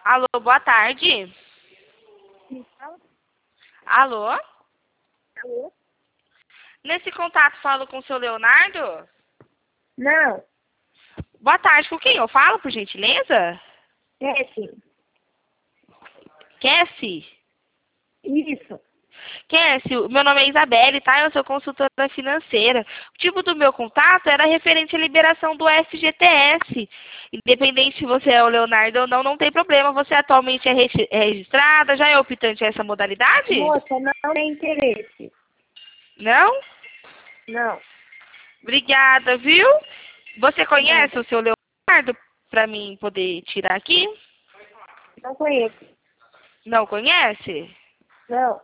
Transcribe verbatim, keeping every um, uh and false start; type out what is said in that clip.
Alô, boa tarde. Alô? Alô? Nesse contato falo com o seu Leonardo? Não, Boa tarde, com quem eu falo, por gentileza? é sim. Cassie? Isso. Cassie, o meu nome é Isabelle, tá? Eu sou consultora financeira. O tipo do meu contato era referente à liberação do F G T S. Independente se você é o Leonardo ou não, não tem problema. Você atualmente é regi- é registrada, já é optante a essa modalidade? Moça, não tem interesse. Não? Não, Obrigada, viu? Você conhece nada. o seu Leonardo para mim poder tirar aqui? Não conheço. Não conhece? Não.